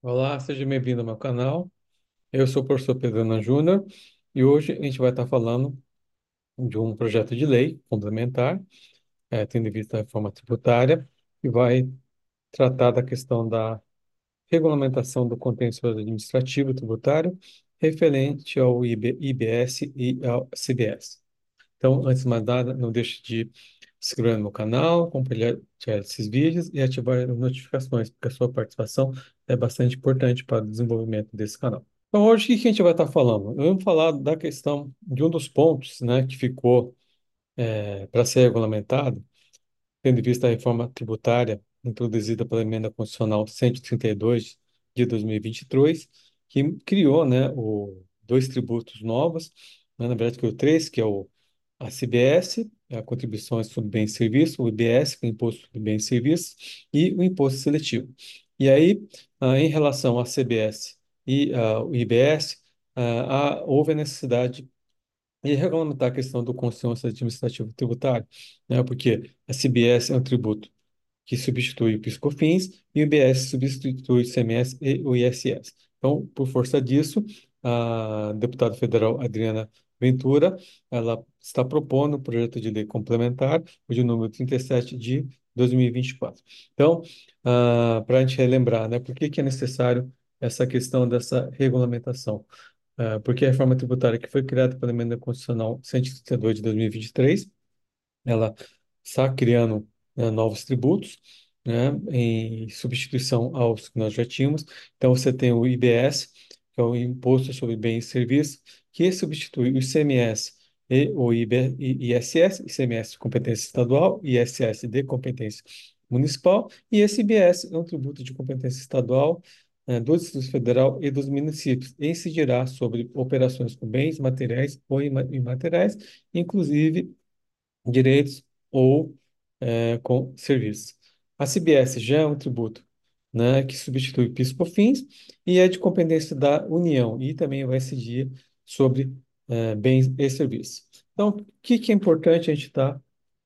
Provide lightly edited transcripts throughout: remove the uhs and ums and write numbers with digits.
Olá, seja bem-vindo ao meu canal. Eu sou o professor Pedro Júnior e hoje a gente vai estar falando de um projeto de lei complementar, tendo em vista a reforma tributária, que vai tratar da questão da regulamentação do contencioso administrativo tributário referente ao IBS e ao CBS. Então, antes de mais nada, não deixe de se inscrever no meu canal, compartilhar esses vídeos e ativar as notificações, porque a sua participação é bastante importante para o desenvolvimento desse canal. Então, hoje, o que a gente vai estar falando? Vamos falar da questão de um dos pontos, né, que ficou para ser regulamentado, tendo em vista a reforma tributária introduzida pela Emenda Constitucional 132 de 2023, que criou, né, dois tributos novos, né, na verdade, que o três, que é a CBS, a Contribuição sobre Bens e Serviços, o IBS, que é o Imposto sobre Bens e Serviços, e o Imposto Seletivo. E aí, em relação à CBS e o IBS, houve a necessidade de regulamentar a questão do consciência administrativo tributário, né, porque a CBS é um tributo que substitui o PIS/COFINS e o IBS substitui o ICMS e o ISS. Então, por força disso, a deputada federal Adriana Ventura, ela está propondo um projeto de lei complementar, o de número 37 de 2024. Então, para a gente relembrar, né, por que que é necessário essa questão dessa regulamentação? Porque a reforma tributária que foi criada pela Emenda Constitucional 132 de 2023, ela está criando, novos tributos, né, em substituição aos que nós já tínhamos. Então, você tem o IBS, que é o Imposto sobre Bens e Serviços, que substitui o ICMS e o ISS, ICMS de competência estadual, ISS de competência municipal, e esse IBS é um tributo de competência estadual, do Distrito Federal e dos municípios, e incidirá sobre operações com bens materiais ou imateriais, inclusive direitos ou com serviços. A CBS já é um tributo, né, que substitui o PIS/COFINS e é de competência da União e também vai incidir sobre bens e serviços. Então, o que que é importante a gente estar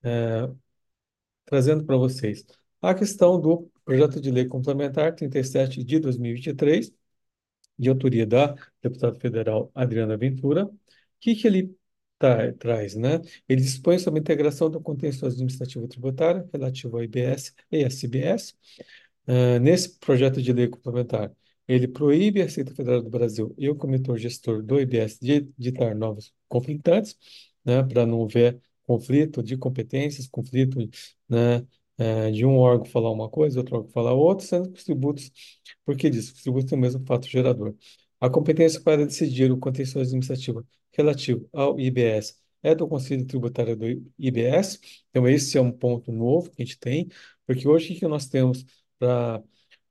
trazendo para vocês? A questão do projeto de lei complementar 37 de 2023, de autoria da deputada federal Adriana Ventura. O que que ele traz, né? Ele dispõe sobre a integração do contencioso administrativo tributário relativo ao IBS e à CBS. Nesse projeto de lei complementar, ele proíbe a Receita Federal do Brasil e o Comitê Gestor do IBS de editar novos conflitantes, né, para não haver conflito de competências, conflito, né, de um órgão falar uma coisa, outro órgão falar outra, sendo que os tributos, porque diz, os tributos têm o mesmo fato gerador. A competência para decidir o contencioso administrativo relativo ao IBS é do Conselho Tributário do IBS, então esse é um ponto novo que a gente tem, porque hoje o que nós temos para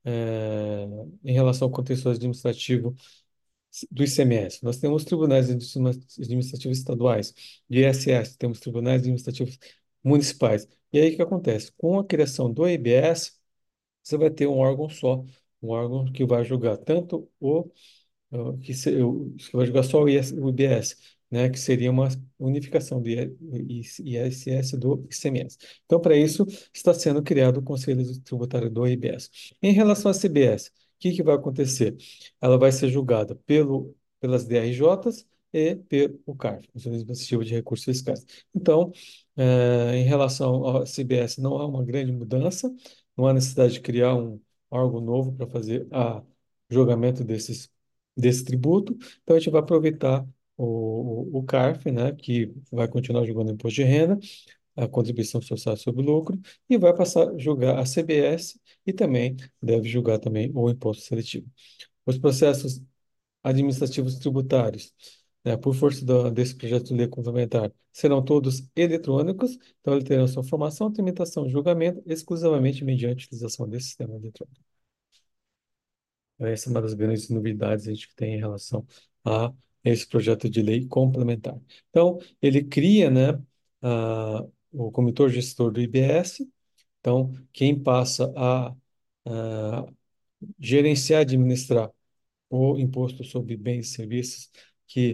em relação ao contexto administrativo do ICMS. Nós temos tribunais administrativos estaduais, de ISS, temos tribunais administrativos municipais. E aí o que acontece? Com a criação do IBS, você vai ter um órgão só, um órgão que vai julgar tanto que vai jogar só o IBS, né, que seria uma unificação do ISS do ICMS. Então, para isso, está sendo criado o Conselho Tributário do IBS. Em relação à CBS, o que que vai acontecer? Ela vai ser julgada pelas DRJs e pelo CARF, Conselho Administrativo de Recursos Fiscais. Então, em relação à CBS, não há uma grande mudança, não há necessidade de criar um órgão novo para fazer julgamento desse tributo. Então, a gente vai aproveitar o CARF, né, que vai continuar julgando o imposto de renda, a contribuição social sobre o lucro, e vai passar a julgar a CBS e também deve julgar também o imposto seletivo. Os processos administrativos tributários, né, por força desse projeto de lei complementar, serão todos eletrônicos, então eles terão sua formação, tramitação e julgamento exclusivamente mediante a utilização desse sistema eletrônico. Essa é uma das grandes novidades que a gente tem em relação a esse projeto de lei complementar. Então, ele cria, né, o comitê gestor do IBS. Então, quem passa a gerenciar e administrar o imposto sobre bens e serviços, que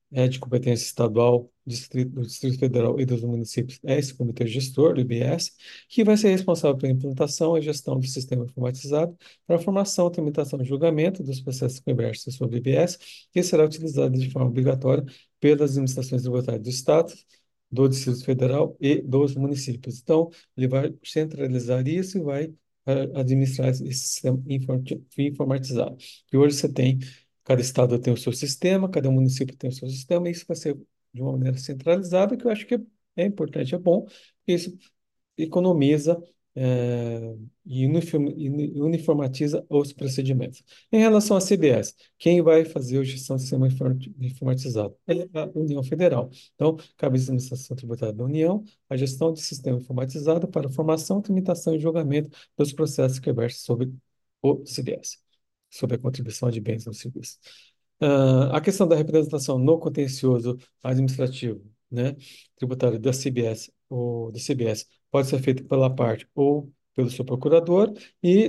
é de competência estadual, do Distrito Federal e dos municípios, é esse comitê gestor do IBS, que vai ser responsável pela implantação e gestão do sistema informatizado para a formação, tramitação e julgamento dos processos que versam sobre o IBS, que será utilizado de forma obrigatória pelas administrações tributárias do Estado, do Distrito Federal e dos municípios. Então, ele vai centralizar isso e vai administrar esse sistema informatizado. E hoje você tem, cada estado tem o seu sistema, cada município tem o seu sistema, e isso vai ser de uma maneira centralizada, que eu acho que é importante, é bom, porque isso economiza e uniformatiza os procedimentos. Em relação à CBS, quem vai fazer a gestão do sistema informatizado? É a União Federal. Então, cabe à Administração Tributária da União a gestão de sistema informatizado para formação, tramitação e julgamento dos processos que versam sobre o CBS, sobre a contribuição de bens no serviço. A questão da representação no contencioso administrativo, né, tributário da CBS ou do CBS pode ser feita pela parte ou pelo seu procurador e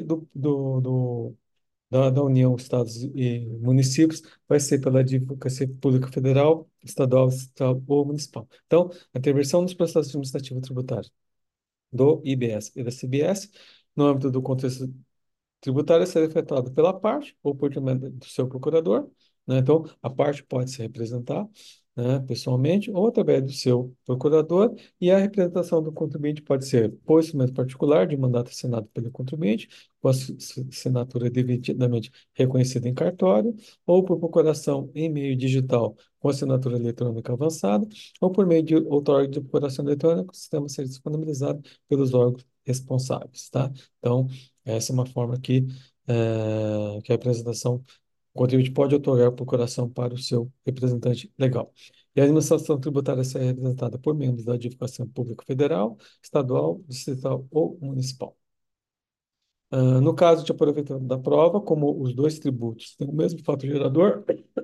da União, Estados e municípios vai ser pela Advocacia Pública Federal, estadual ou municipal. Então, a intervenção nos processos administrativos tributários do IBS e da CBS, no âmbito do contexto tributária será efetuada pela parte ou por intermédio do seu procurador, né? Então, a parte pode se representar, né, pessoalmente ou através do seu procurador, e a representação do contribuinte pode ser por instrumento particular de mandato assinado pelo contribuinte, com a assinatura devidamente reconhecida em cartório, ou por procuração em meio digital com assinatura eletrônica avançada, ou por meio de outorga de procuração eletrônica, o sistema ser disponibilizado pelos órgãos responsáveis, tá? Então, essa é uma forma que a representação, o contribuinte pode otorgar procuração para o seu representante legal. E a administração tributária será representada por membros da Advocacia Pública Federal, estadual, distrital ou municipal. No caso de aproveitamento da prova, como os dois tributos têm o mesmo fato gerador,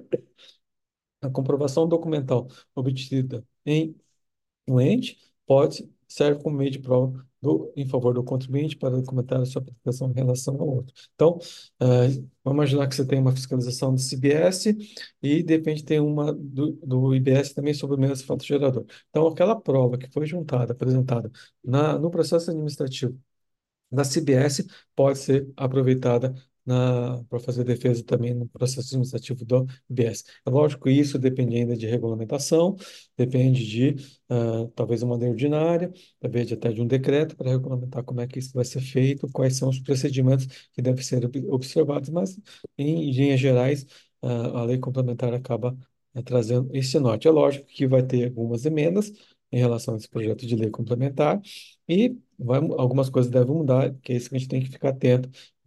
a comprovação documental obtida em o ente pode serve como meio de prova em favor do contribuinte para documentar a sua aplicação em relação ao outro. Então, vamos imaginar que você tem uma fiscalização do CBS e, de repente, tem uma do IBS também sobre o mesmo fato gerador. Então, aquela prova que foi juntada, apresentada no processo administrativo da CBS pode ser aproveitada para fazer defesa também no processo administrativo do IBS. É lógico que isso depende ainda de regulamentação, depende de talvez uma lei ordinária, talvez até de um decreto para regulamentar como é que isso vai ser feito, quais são os procedimentos que devem ser observados, mas em linhas gerais a lei complementar acaba trazendo esse norte. É lógico que vai ter algumas emendas em relação a esse projeto de lei complementar, e algumas coisas devem mudar, que é isso que a gente tem que ficar atento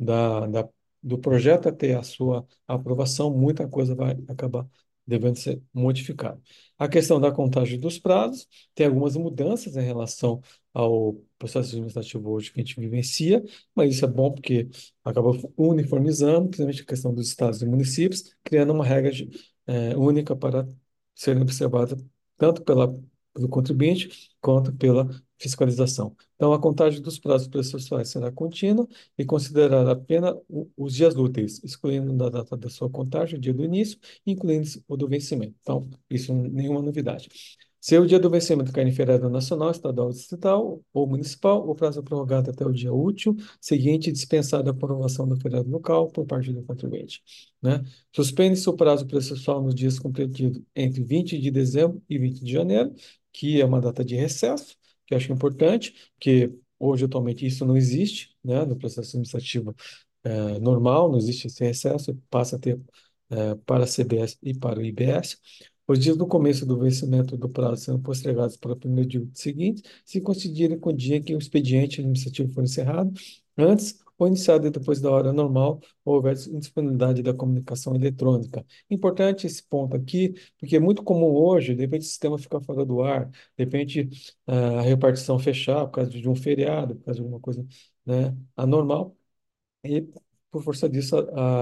do projeto até a sua aprovação, muita coisa vai acabar devendo ser modificada. A questão da contagem dos prazos, tem algumas mudanças em relação ao processo administrativo hoje que a gente vivencia, mas isso é bom porque acabou uniformizando, principalmente a questão dos estados e municípios, criando uma regra única para serem observadas tanto pelo contribuinte quanto pela fiscalização. Então, a contagem dos prazos processuais será contínua e considerará apenas os dias úteis, excluindo da data da sua contagem, o dia do início, incluindo o do vencimento. Então, isso nenhuma novidade. Se o dia do vencimento cair em feriado nacional, estadual, distrital ou municipal, o prazo é prorrogado até o dia útil seguinte, dispensada a aprovação do feriado local por parte do contribuinte, né? Suspende-se o prazo processual nos dias compreendidos entre 20 de dezembro e 20 de janeiro, que é uma data de recesso, que eu acho importante, porque hoje, atualmente, isso não existe, né, no processo administrativo normal, não existe esse recesso, passa a ter para a CBS e para o IBS. Os dias do começo do vencimento do prazo serão postergados para o primeiro dia seguinte, se coincidirem com o dia em que o expediente administrativo for encerrado, antes ou iniciado depois da hora normal, ou houver indisponibilidade da comunicação eletrônica. Importante esse ponto aqui, porque é muito comum hoje, de repente o sistema fica fora do ar, de repente a repartição fechar por causa de um feriado, por causa de alguma coisa, né, anormal, e por força disso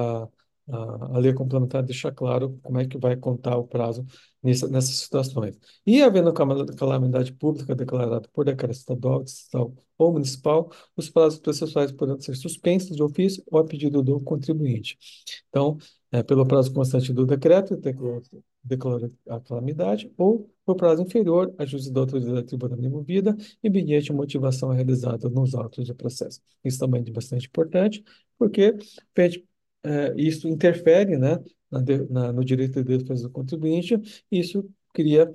a lei complementar deixa claro como é que vai contar o prazo nessas situações. E havendo calamidade pública declarada por decreto estadual, distrital ou municipal, os prazos processuais poderão ser suspensos de ofício ou a pedido do contribuinte. Então, pelo prazo constante do decreto declara a calamidade, ou, por prazo inferior, ajuste da autoridade tributária envolvida e mediante motivação realizada nos autos do processo. Isso também é bastante importante, porque pede, isso interfere, né, no direito de defesa do contribuinte, e isso cria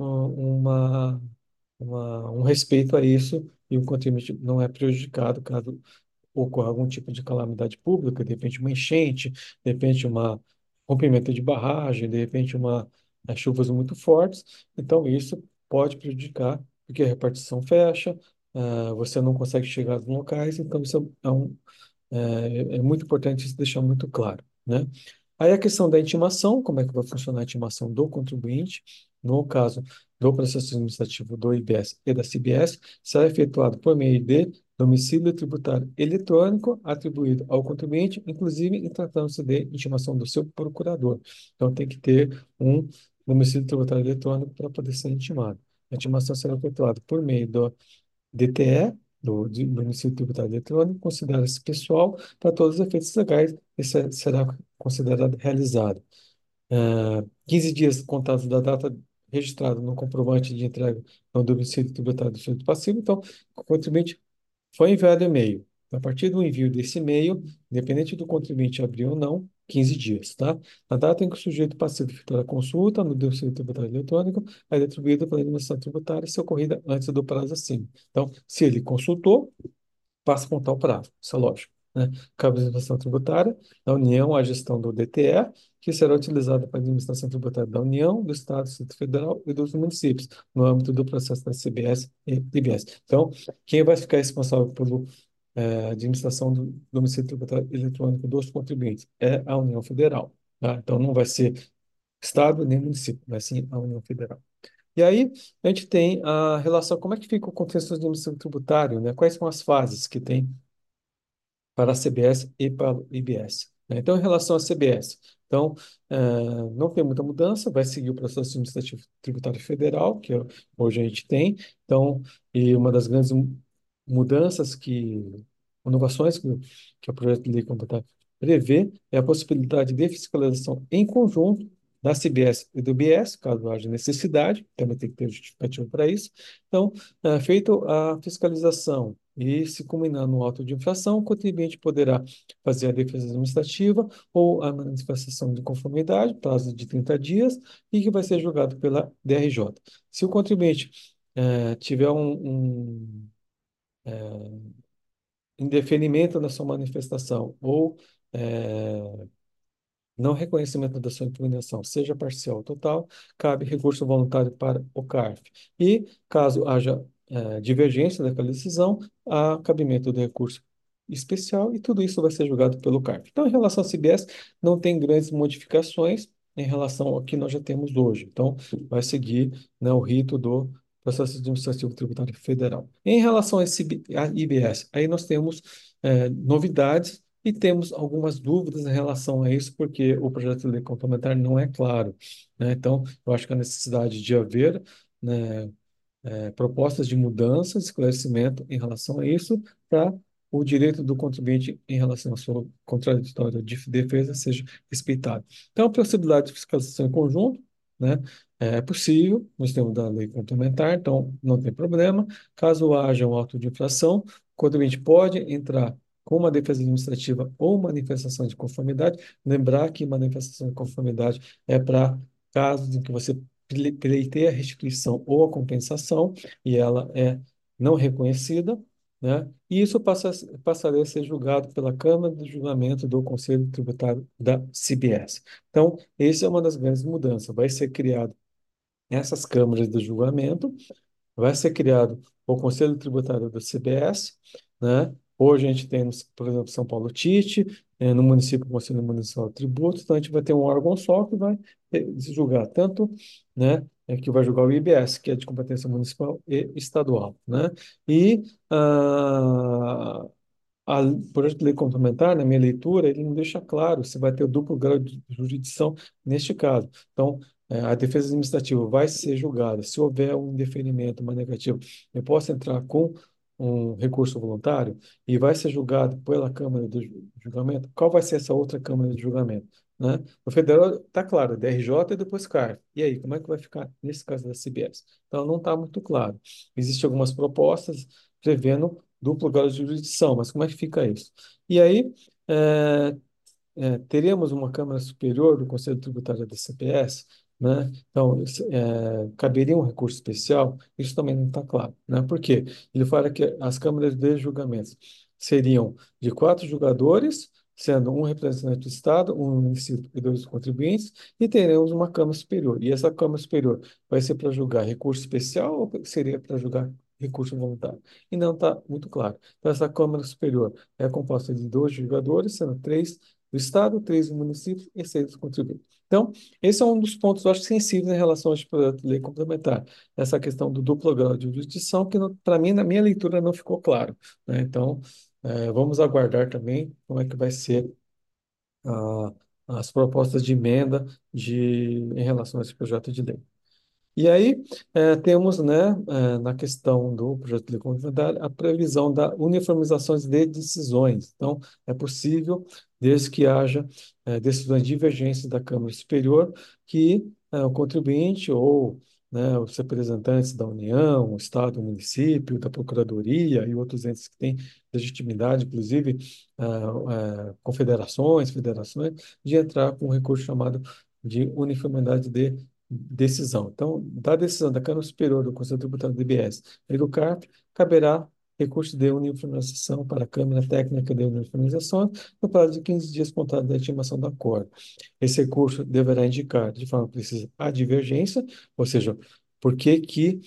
uma, um respeito a isso, e o contribuinte não é prejudicado caso ocorra algum tipo de calamidade pública, de repente uma enchente, de repente uma rompimento de barragem, de repente chuvas muito fortes. Então, isso pode prejudicar, porque a repartição fecha, você não consegue chegar aos locais, então isso é muito importante isso deixar muito claro, né? Aí a questão da intimação, como é que vai funcionar a intimação do contribuinte? No caso do processo administrativo do IBS e da CBS, será efetuado por meio de domicílio tributário eletrônico atribuído ao contribuinte, inclusive em tratando-se de intimação do seu procurador. Então, tem que ter um domicílio tributário eletrônico para poder ser intimado. A intimação será efetuada por meio do DTE, do Domicílio Tributário Eletrônico, considera-se pessoal para todos os efeitos legais e será considerado realizado. 15 dias contados da data registrada no comprovante de entrega no domicílio tributário do sujeito passivo. Então, o contribuinte foi enviado e-mail. A partir do envio desse e-mail, independente do contribuinte abrir ou não, 15 dias, tá? Na data em que o sujeito passivo efetuar a consulta no domicílio tributário eletrônico, é atribuída pela administração tributária se ocorrida antes do prazo acima. Então, se ele consultou, passa a contar o prazo, isso é lógico, né? Cabe à administração tributária da União à gestão do DTE, que será utilizada para a administração tributária da União, do Estado, do Distrito Federal e dos municípios, no âmbito do processo da CBS e IBS. Então, quem vai ficar responsável pela administração do domicílio tributário eletrônico dos contribuintes é a União Federal, tá? Então, não vai ser Estado nem município, vai sim a União Federal. E aí, a gente tem a relação, como é que fica o contexto do administrativo tributário, né? Quais são as fases que tem para a CBS e para o IBS, né? Então, em relação à CBS, então, não tem muita mudança, vai seguir o processo administrativo tributário federal, que hoje a gente tem. Então, e uma das grandes mudanças inovações que o projeto de lei complementar prevê é a possibilidade de fiscalização em conjunto da CBS e do IBS, caso haja necessidade, também tem que ter justificativo para isso. Então, feito a fiscalização e se culminar no auto de infração, o contribuinte poderá fazer a defesa administrativa ou a manifestação de conformidade, prazo de 30 dias, e que vai ser julgado pela DRJ. Se o contribuinte tiver um indeferimento na sua manifestação ou não reconhecimento da sua impugnação, seja parcial ou total, cabe recurso voluntário para o CARF. E, caso haja divergência daquela decisão, há cabimento do recurso especial e tudo isso vai ser julgado pelo CARF. Então, em relação ao CBS, não tem grandes modificações em relação ao que nós já temos hoje. Então, vai seguir, né, o rito do processo administrativo tributário federal. Em relação a IBS, aí nós temos novidades e temos algumas dúvidas em relação a isso, porque o projeto de lei complementar não é claro, né? Então, eu acho que a necessidade de haver, né, propostas de mudança, de esclarecimento em relação a isso, para o direito do contribuinte em relação à sua contraditória de defesa seja respeitado. Então, a possibilidade de fiscalização em conjunto, né, é possível, nós temos da lei complementar, então não tem problema. Caso haja um auto de infração, o contribuinte pode entrar com uma defesa administrativa ou manifestação de conformidade. Lembrar que manifestação de conformidade é para casos em que você pleiteia a restituição ou a compensação e ela é não reconhecida, né? E isso passaria a ser julgado pela Câmara de Julgamento do Conselho Tributário da CBS. Então, essa é uma das grandes mudanças. Vai ser criado essas câmaras de julgamento, vai ser criado o Conselho Tributário da CBS, né? Hoje a gente tem, por exemplo, São Paulo TIT, no município, o Conselho Municipal de Tributos, então a gente vai ter um órgão só que vai julgar tanto, né, que vai julgar o IBS, que é de competência municipal e estadual, né? E o projeto de lei complementar, na minha leitura, ele não deixa claro se vai ter o duplo grau de jurisdição neste caso. Então, a defesa administrativa vai ser julgada. Se houver um indeferimento, uma negativa, eu posso entrar com um recurso voluntário e vai ser julgado pela Câmara de Julgamento. Qual vai ser essa outra Câmara de Julgamento? né? O federal está claro, DRJ e depois CARF. E aí, como é que vai ficar nesse caso da CBS? Então, não está muito claro. Existem algumas propostas prevendo duplo grau de jurisdição, mas como é que fica isso? E aí, é, teríamos uma Câmara Superior do Conselho Tributário da CPS, né? Então, caberia um recurso especial? Isso também não está claro, né? Por quê? Ele fala que as câmaras de julgamentos seriam de 4 julgadores, sendo um representante do Estado, um município e 2 contribuintes, e teremos uma Câmara Superior. E essa Câmara Superior vai ser para julgar recurso especial ou seria para julgar recurso voluntário? E não está muito claro. Então, essa Câmara Superior é composta de 2 julgadores, sendo 3 do Estado, 3 do município e 6 dos contribuintes. Então, esse é um dos pontos, eu acho, sensíveis em relação a este projeto de lei complementar. Essa questão do duplo grau de jurisdição, que para mim, na minha leitura, não ficou claro, né? Então, vamos aguardar também como é que vai ser ah, as propostas de emenda em relação a esse projeto de lei. E aí, temos, né, na questão do projeto de lei complementar, a previsão da uniformização de decisões. Então, é possível, desde que haja decisões divergentes da Câmara Superior, que o contribuinte ou, né, os representantes da União, o Estado, o município, da Procuradoria e outros entes que têm legitimidade, inclusive confederações, federações, de entrar com um recurso chamado de uniformidade de decisão. Então, da decisão da Câmara Superior do Conselho Tributário do DBS e do CARF, caberá recurso de uniformização para a Câmara Técnica de Uniformização no prazo de 15 dias contados da intimação do acordo. Esse recurso deverá indicar de forma precisa a divergência, ou seja, por que que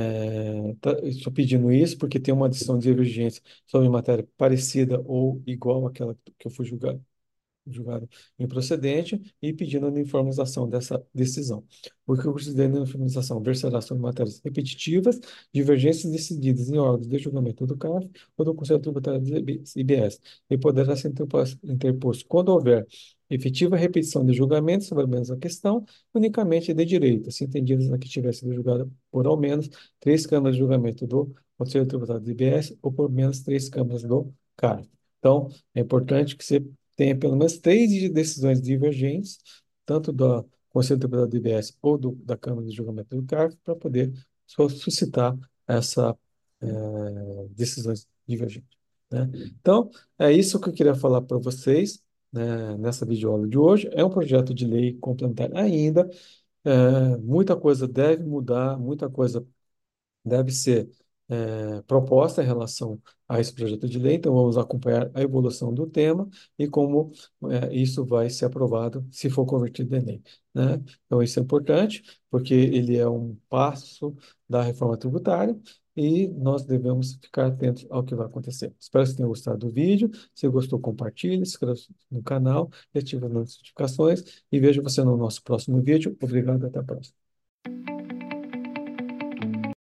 estou pedindo isso? Porque tem uma decisão de divergência sobre matéria parecida ou igual àquela que eu fui julgado improcedente e pedindo a uniformização dessa decisão. O recurso de uniformização versará sobre matérias repetitivas, divergências decididas em órgãos de julgamento do CARF ou do Conselho Tributário do IBS, e poderá ser interposto quando houver efetiva repetição de julgamentos sobre a mesma questão, unicamente de direito, se entendidas na que tivesse sido julgada por ao menos 3 câmaras de julgamento do Conselho Tributário do IBS ou por menos 3 câmaras do CARF. Então, é importante que você tenha pelo menos 3 decisões divergentes, tanto do Conselho Tributário do IBS ou da Câmara de Julgamento do CARF, para poder suscitar essa decisões divergentes, né? Então, é isso que eu queria falar para vocês, né, nessa videoaula de hoje. É um projeto de lei complementar ainda, muita coisa deve mudar, muita coisa deve ser proposta em relação a esse projeto de lei, então vamos acompanhar a evolução do tema e como isso vai ser aprovado se for convertido em lei, né? Então isso é importante porque ele é um passo da reforma tributária e nós devemos ficar atentos ao que vai acontecer. Espero que você tenha gostado do vídeo. Se gostou, compartilhe, se inscreva no canal e ative as notificações e vejo você no nosso próximo vídeo. Obrigado, até a próxima.